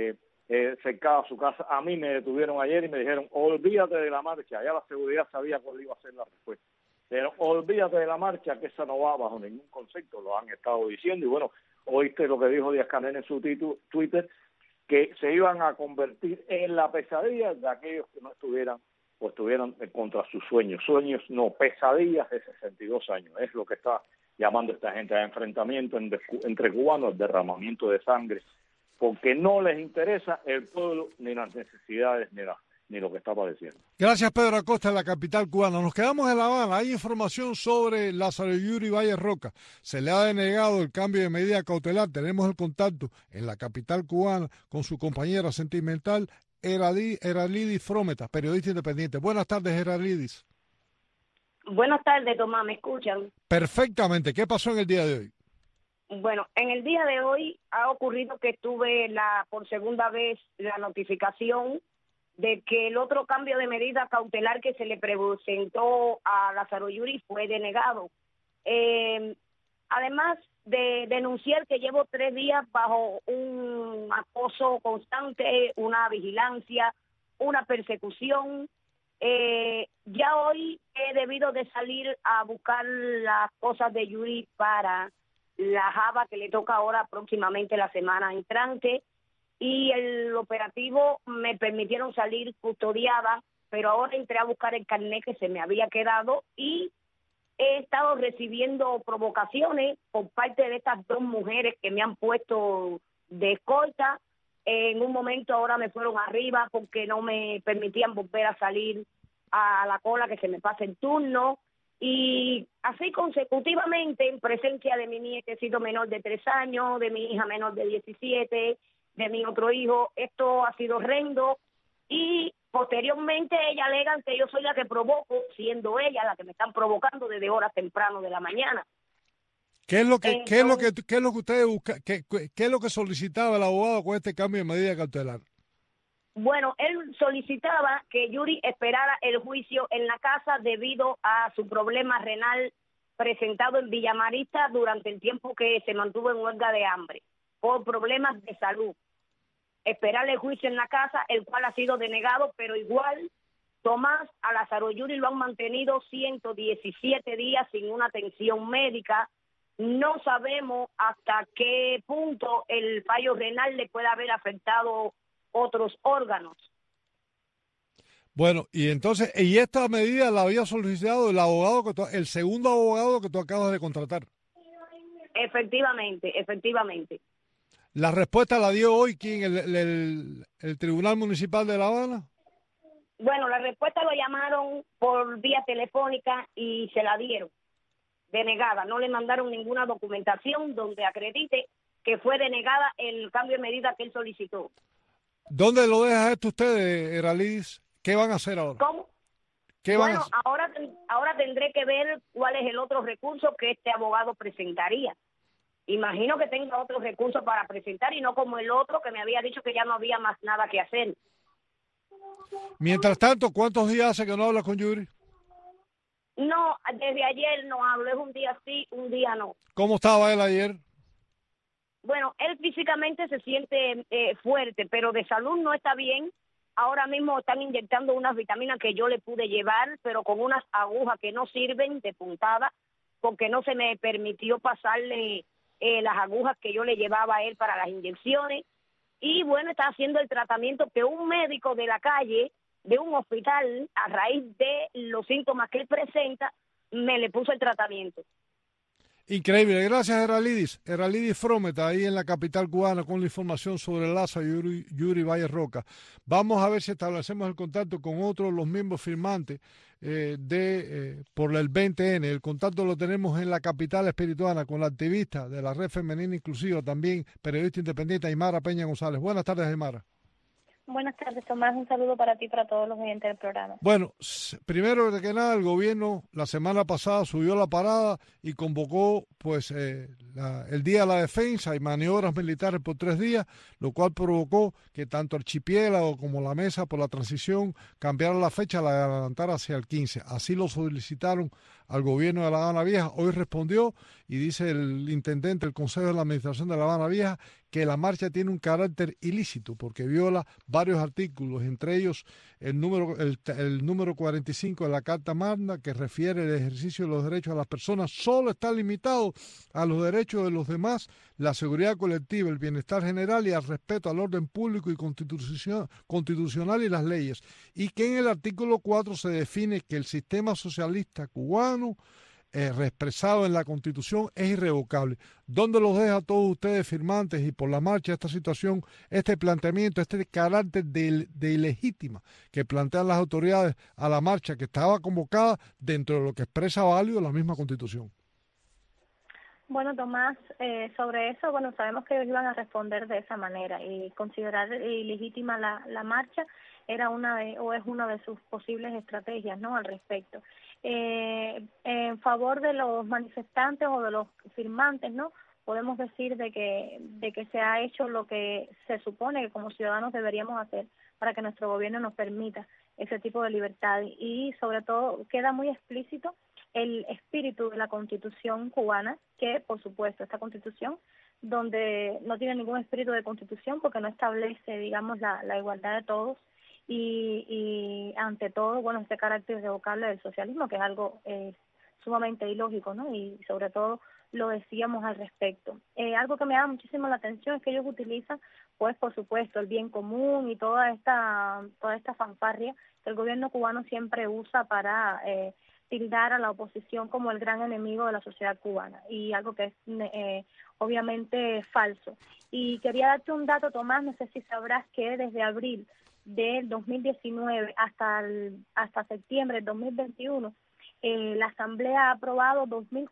cercada su casa. A mí me detuvieron ayer y me dijeron, olvídate de la marcha. Ya la seguridad sabía cuál iba a ser la respuesta. Pero olvídate de la marcha, que esa no va bajo ningún concepto, lo han estado diciendo. Y bueno, oíste lo que dijo Díaz-Canel en su Twitter, que se iban a convertir en la pesadilla de aquellos que no estuvieran o estuvieran contra sus sueños. Sueños no, pesadillas de 62 años. Es lo que está llamando esta gente a enfrentamiento entre cubanos, derramamiento de sangre, porque no les interesa el pueblo, ni las necesidades, ni lo que está padeciendo. Gracias, Pedro Acosta, en la capital cubana. Nos quedamos en La Habana. Hay información sobre Lázaro Yuri Valle Roca. Se le ha denegado el cambio de medida cautelar. Tenemos el contacto en la capital cubana con su compañera sentimental, Eralidis Frometa, periodista independiente. Buenas tardes, Eralidis. Buenas tardes, Tomás. ¿Me escuchan? Perfectamente. ¿Qué pasó en el día de hoy? Bueno, en el día de hoy ha ocurrido que tuve por segunda vez la notificación de que el otro cambio de medida cautelar que se le presentó a Lázaro Yuri fue denegado. Además de denunciar que llevo 3 días bajo un acoso constante, una vigilancia, una persecución, ya hoy he debido de salir a buscar las cosas de Yuri para la java que le toca ahora próximamente la semana entrante, y el operativo me permitieron salir custodiada, pero ahora entré a buscar el carnet que se me había quedado y he estado recibiendo provocaciones por parte de estas 2 mujeres que me han puesto de escolta. En un momento ahora me fueron arriba porque no me permitían volver a salir a la cola, que se me pase el turno, y así consecutivamente en presencia de mi nietecito menor de 3 años, de mi hija menor de 17, de mi otro hijo. Esto ha sido horrendo y posteriormente ellas alegan que yo soy la que provoco, siendo ella la que me están provocando desde horas temprano de la mañana. ¿Qué es lo que ustedes buscan? ¿Qué es lo que solicitaba el abogado con este cambio de medida cautelar? Bueno, él solicitaba que Yuri esperara el juicio en la casa debido a su problema renal presentado en Villamarista durante el tiempo que se mantuvo en huelga de hambre por problemas de salud. Esperar el juicio en la casa, el cual ha sido denegado, pero igual, Tomás, a Lázaro Yuri lo han mantenido 117 días sin una atención médica. No sabemos hasta qué punto el fallo renal le puede haber afectado otros órganos. Bueno, y entonces, ¿y esta medida la había solicitado el abogado, el segundo abogado que tú acabas de contratar? Efectivamente. ¿La respuesta la dio hoy quién? ¿El Tribunal Municipal de La Habana? Bueno, la respuesta lo llamaron por vía telefónica y se la dieron denegada. No le mandaron ninguna documentación donde acredite que fue denegada el cambio de medida que él solicitó. ¿Dónde lo deja esto ustedes, Eralidis? ¿Qué van a hacer ahora? ¿Cómo? Bueno, ahora tendré que ver cuál es el otro recurso que este abogado presentaría. imagino que tenga otros recursos para presentar y no como el otro que me había dicho que ya no había más nada que hacer. Mientras tanto, ¿cuántos días hace que no hablas con Yuri? No, desde ayer no hablo, es un día sí, un día no. ¿Cómo estaba él ayer? Bueno, él físicamente se siente fuerte, pero de salud no está bien. Ahora mismo están inyectando unas vitaminas que yo le pude llevar, pero con unas agujas que no sirven de puntada, porque no se me permitió pasarle las agujas que yo le llevaba a él para las inyecciones. Y bueno, está haciendo el tratamiento que un médico de la calle, de un hospital, a raíz de los síntomas que él presenta, me le puso el tratamiento. Increíble, gracias Eralidis. Eralidis Frometa, ahí en la capital cubana, con la información sobre el Laza Yuri Valle Roca. Vamos a ver si establecemos el contacto con otros de los miembros firmantes por el 20N. El contacto lo tenemos en la capital espirituana con la activista de la Red Femenina Inclusiva, también periodista independiente, Aymara Peña González. Buenas tardes, Aymara. Buenas tardes, Tomás. Un saludo para ti y para todos los oyentes del programa. Bueno, primero que nada, el gobierno la semana pasada subió la parada y convocó pues el Día de la Defensa y maniobras militares por 3 días, lo cual provocó que tanto Archipiélago como la Mesa por la Transición cambiaran la fecha, la adelantaran hacia el 15. Así lo solicitaron al gobierno de La Habana Vieja. Hoy respondió y dice el intendente del Consejo de la Administración de La Habana Vieja que la marcha tiene un carácter ilícito porque viola varios artículos, entre ellos el número 45 de la Carta Magna, que refiere el ejercicio de los derechos de las personas, solo está limitado a los derechos de los demás, la seguridad colectiva, el bienestar general y al respeto al orden público y constitucional y las leyes, y que en el artículo 4 se define que el sistema socialista cubano expresado en la Constitución es irrevocable. ¿Dónde los deja a todos ustedes firmantes y por la marcha esta situación, este planteamiento, este carácter de ilegítima que plantean las autoridades a la marcha que estaba convocada dentro de lo que expresa válido la misma Constitución? Bueno, Tomás, sobre eso, bueno, sabemos que ellos iban a responder de esa manera y considerar ilegítima la marcha era es una de sus posibles estrategias, ¿no?, al respecto. En favor de los manifestantes o de los firmantes, ¿no?, podemos decir de que se ha hecho lo que se supone que como ciudadanos deberíamos hacer para que nuestro gobierno nos permita ese tipo de libertad, y sobre todo queda muy explícito el espíritu de la Constitución cubana, que por supuesto esta Constitución donde no tiene ningún espíritu de Constitución porque no establece, digamos, la igualdad de todos y ante todo, bueno, este carácter irrevocable del socialismo, que es algo sumamente ilógico, ¿no? Y sobre todo lo decíamos al respecto. Algo que me llama muchísimo la atención es que ellos utilizan, pues por supuesto, el bien común y toda esta fanfarria que el gobierno cubano siempre usa para tildar a la oposición como el gran enemigo de la sociedad cubana, y algo que es obviamente falso. Y quería darte un dato, Tomás, no sé si sabrás que desde abril del 2019 hasta septiembre del 2021, la Asamblea ha aprobado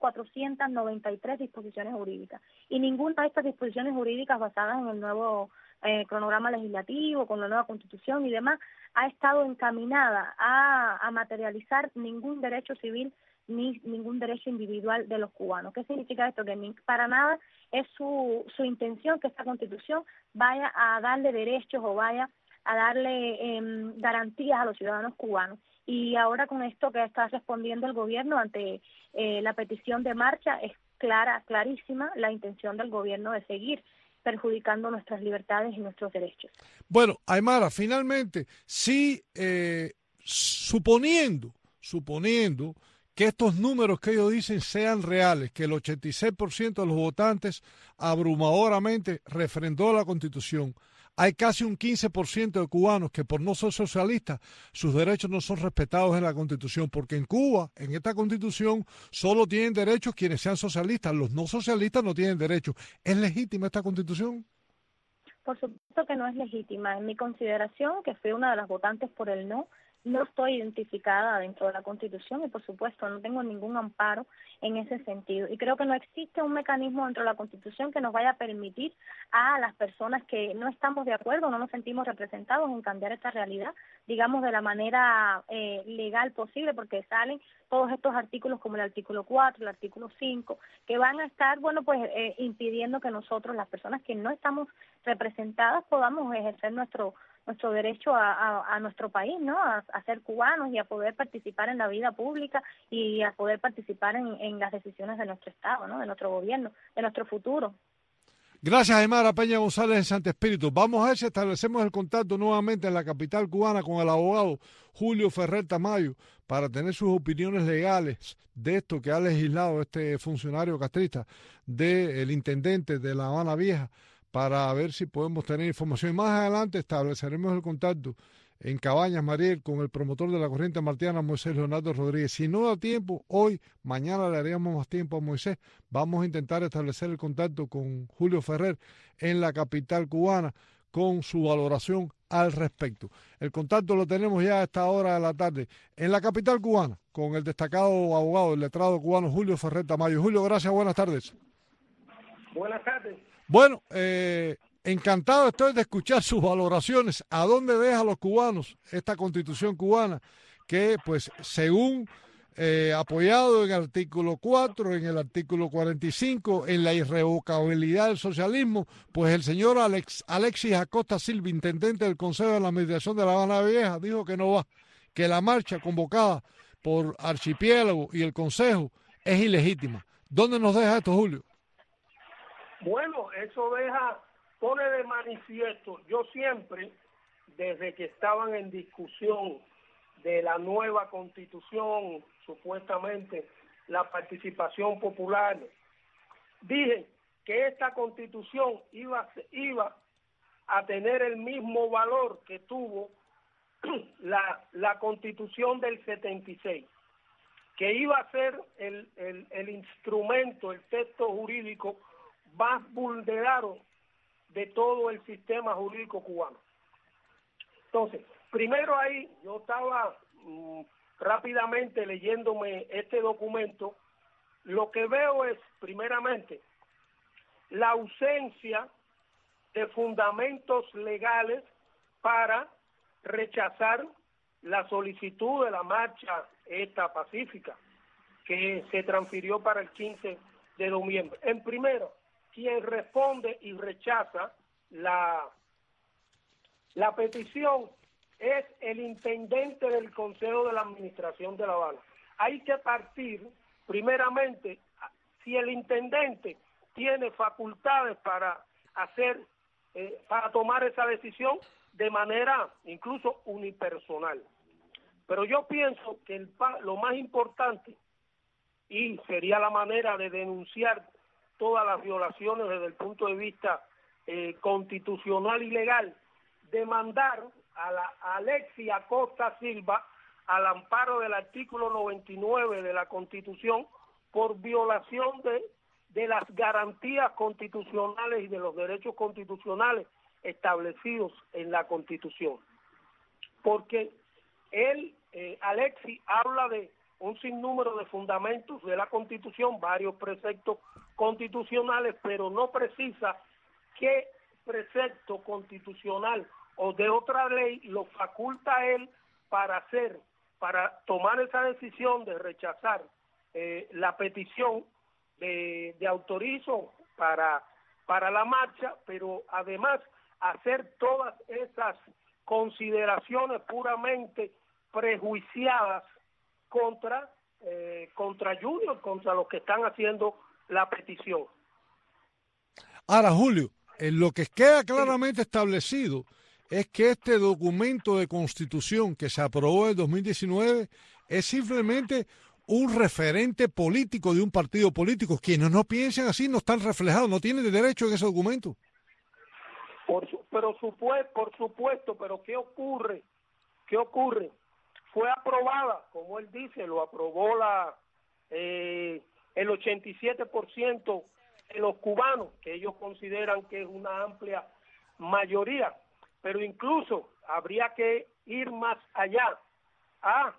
2.493 disposiciones jurídicas, y ninguna de estas disposiciones jurídicas basadas en el nuevo cronograma legislativo, con la nueva Constitución y demás, ha estado encaminada a materializar ningún derecho civil ni ningún derecho individual de los cubanos. ¿Qué significa esto? Que para nada es su intención que esta Constitución vaya a darle derechos o vaya a darle garantías a los ciudadanos cubanos. Y ahora con esto que está respondiendo el gobierno ante la petición de marcha, es clarísima la intención del gobierno de seguir perjudicando nuestras libertades y nuestros derechos. Bueno, Aymara, finalmente, sí, suponiendo que estos números que ellos dicen sean reales, que el 86% de los votantes abrumadoramente refrendó la Constitución, hay casi un 15% de cubanos que por no ser socialistas, sus derechos no son respetados en la Constitución, porque en Cuba, en esta Constitución, solo tienen derechos quienes sean socialistas, los no socialistas no tienen derechos. ¿Es legítima esta Constitución? Por supuesto que no es legítima. En mi consideración, que fui una de las votantes por el no, no estoy identificada dentro de la Constitución y, por supuesto, no tengo ningún amparo en ese sentido. Y creo que no existe un mecanismo dentro de la Constitución que nos vaya a permitir a las personas que no estamos de acuerdo, no nos sentimos representados en cambiar esta realidad, digamos, de la manera legal posible, porque salen todos estos artículos como el artículo 4, el artículo 5, que van a estar, bueno, pues impidiendo que nosotros, las personas que no estamos representadas, podamos ejercer nuestro derecho a nuestro país, ¿no? A ser cubanos y a poder participar en la vida pública y a poder participar en las decisiones de nuestro Estado, ¿no? De nuestro gobierno, de nuestro futuro. Gracias, Aymara Peña González de Santo Espíritu. Vamos a ver si establecemos el contacto nuevamente en la capital cubana con el abogado Julio Ferrer Tamayo para tener sus opiniones legales de esto que ha legislado este funcionario castrista del intendente de La Habana Vieja, para ver si podemos tener información. Y más adelante estableceremos el contacto en Cabañas, Mariel, con el promotor de la corriente martiana, Moisés Leonardo Rodríguez. Si no da tiempo, hoy, mañana le haríamos más tiempo a Moisés. Vamos a intentar establecer el contacto con Julio Ferrer en la capital cubana con su valoración al respecto. El contacto lo tenemos ya a esta hora de la tarde en la capital cubana con el destacado abogado, el letrado cubano Julio Ferrer Tamayo. Julio, gracias, buenas tardes. Buenas tardes. Bueno, encantado estoy de escuchar sus valoraciones. ¿A dónde deja a los cubanos esta Constitución cubana que, pues, según apoyado en el artículo 4, en el artículo 45, en la irrevocabilidad del socialismo, pues el señor Alexis Acosta Silva, intendente del Consejo de la Administración de La Habana Vieja, dijo que no va, que la marcha convocada por Archipiélago y el Consejo es ilegítima? ¿Dónde nos deja esto, Julio? Bueno, eso pone de manifiesto, yo siempre, desde que estaban en discusión de la nueva Constitución, supuestamente la participación popular, dije que esta Constitución iba a tener el mismo valor que tuvo la Constitución del 76, que iba a ser el instrumento, el texto jurídico más vulnerado de todo el sistema jurídico cubano. Entonces, primero ahí yo estaba rápidamente leyéndome este documento. Lo que veo es, primeramente, la ausencia de fundamentos legales para rechazar la solicitud de la marcha esta pacífica que se transfirió para el 15 de noviembre. En primero, quien responde y rechaza la petición es el intendente del Consejo de la Administración de La Habana. Hay que partir, primeramente, si el intendente tiene facultades para tomar esa decisión de manera incluso unipersonal. Pero yo pienso que lo más importante, y sería la manera de denunciar todas las violaciones desde el punto de vista constitucional y legal, demandar a Alexis Acosta Silva al amparo del artículo 99 de la Constitución por violación de las garantías constitucionales y de los derechos constitucionales establecidos en la Constitución. Porque Alexis habla de un sinnúmero de fundamentos de la Constitución, varios preceptos constitucionales, pero no precisa qué precepto constitucional o de otra ley lo faculta a él para tomar esa decisión de rechazar la petición de autorizo para la marcha, pero además hacer todas esas consideraciones puramente prejuiciadas contra Junior, contra los que están haciendo la petición. Ahora, Julio, lo que queda claramente establecido es que este documento de Constitución que se aprobó en el 2019 es simplemente un referente político de un partido político. Quienes no piensen así no están reflejados, no tienen derecho en ese documento. Por supuesto, pero ¿qué ocurre? Fue aprobada, como él dice, lo aprobó el 87% de los cubanos, que ellos consideran que es una amplia mayoría, pero incluso habría que ir más allá a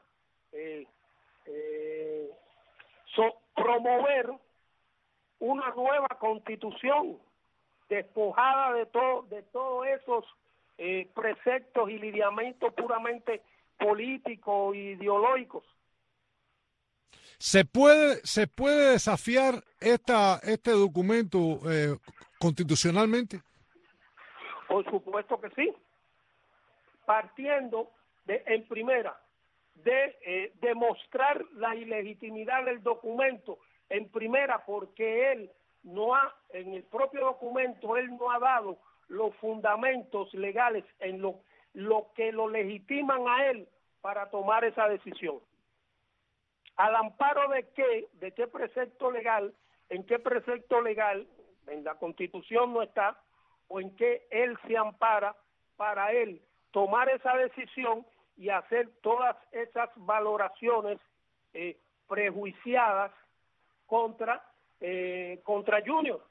promover una nueva constitución despojada de todos esos preceptos y lineamientos puramente políticos e ideológicos. ¿Se puede desafiar este documento constitucionalmente? Por supuesto que sí, partiendo en primera de demostrar la ilegitimidad del documento, en primera porque él en el propio documento él no ha dado los fundamentos legales en lo que lo legitiman a él para tomar esa decisión. ¿Al amparo de qué precepto legal, en qué precepto legal, en la Constitución no está, o en qué él se ampara para él tomar esa decisión y hacer todas esas valoraciones prejuiciadas contra Junior?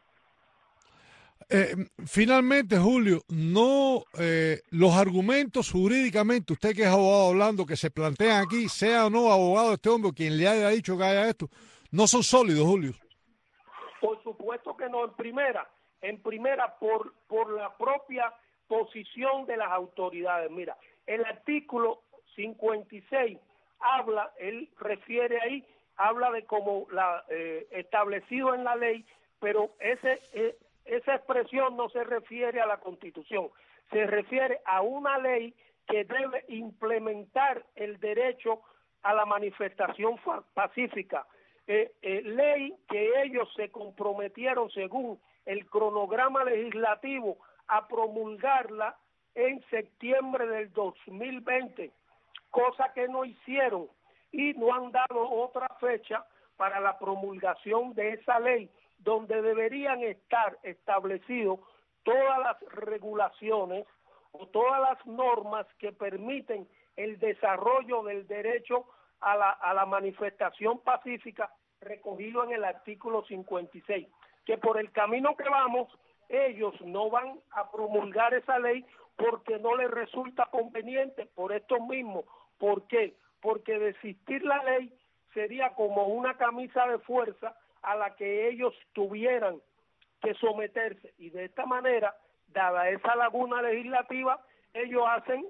Finalmente, Julio, los argumentos jurídicamente, usted que es abogado hablando, que se plantean aquí, sea o no abogado este hombre, quien le haya dicho que haya esto, no son sólidos, Julio. Por supuesto que no, en primera por la propia posición de las autoridades. Mira, el artículo 56 él refiere ahí, habla de como establecido en la ley, pero esa expresión no se refiere a la Constitución, se refiere a una ley que debe implementar el derecho a la manifestación pacífica, ley que ellos se comprometieron según el cronograma legislativo a promulgarla en septiembre del 2020, cosa que no hicieron y no han dado otra fecha para la promulgación de esa ley, donde deberían estar establecidos todas las regulaciones o todas las normas que permiten el desarrollo del derecho a la manifestación pacífica recogido en el artículo 56, que por el camino que vamos, ellos no van a promulgar esa ley porque no les resulta conveniente por esto mismo. ¿Por qué? Porque desistir la ley sería como una camisa de fuerza a la que ellos tuvieran que someterse, y de esta manera, dada esa laguna legislativa, ellos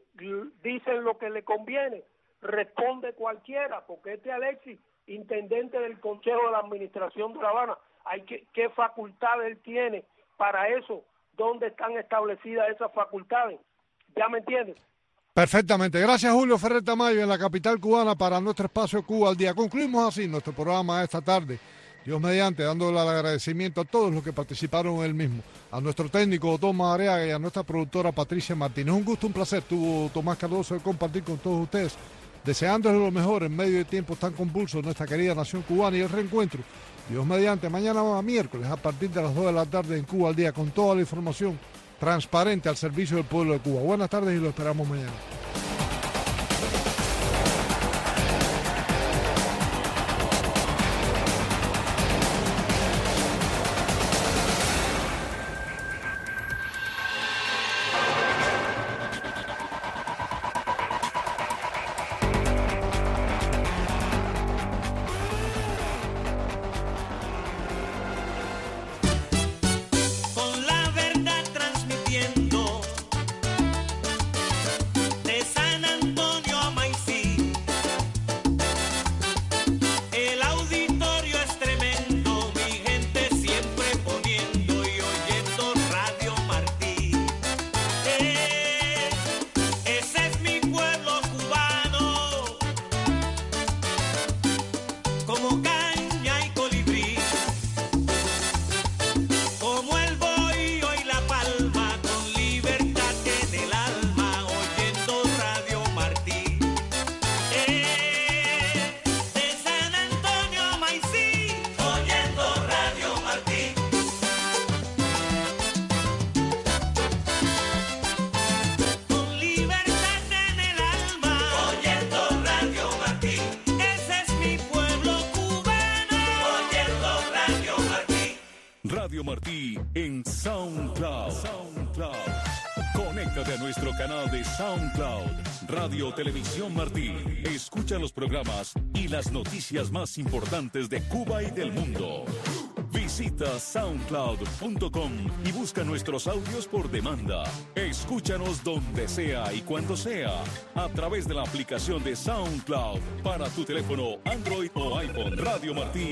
dicen lo que le conviene, responde cualquiera, porque Alexis, intendente del Consejo de la Administración de La Habana, ¿qué facultades él tiene para eso? ¿Dónde están establecidas esas facultades? ¿Ya me entiendes? Perfectamente. Gracias, Julio Ferrer Tamayo, en la capital cubana, para nuestro espacio Cuba al Día. Concluimos así nuestro programa esta tarde, Dios mediante, dándole el agradecimiento a todos los que participaron en el mismo, a nuestro técnico Tomás Areaga y a nuestra productora Patricia Martínez. Un gusto, un placer tuvo Tomás Cardoso de compartir con todos ustedes, deseándoles lo mejor en medio de tiempos tan convulsos nuestra querida nación cubana, y el reencuentro, Dios mediante, mañana miércoles a partir de las 2 de la tarde en Cuba al Día, con toda la información transparente al servicio del pueblo de Cuba. Buenas tardes y lo esperamos mañana. Radio Martí en SoundCloud. Conecta Conéctate a nuestro canal de SoundCloud, Radio Televisión Martí. Escucha los programas y las noticias más importantes de Cuba y del mundo. Visita soundcloud.com y busca nuestros audios por demanda. Escúchanos donde sea y cuando sea, a través de la aplicación de SoundCloud para tu teléfono Android o iPhone. Radio Martí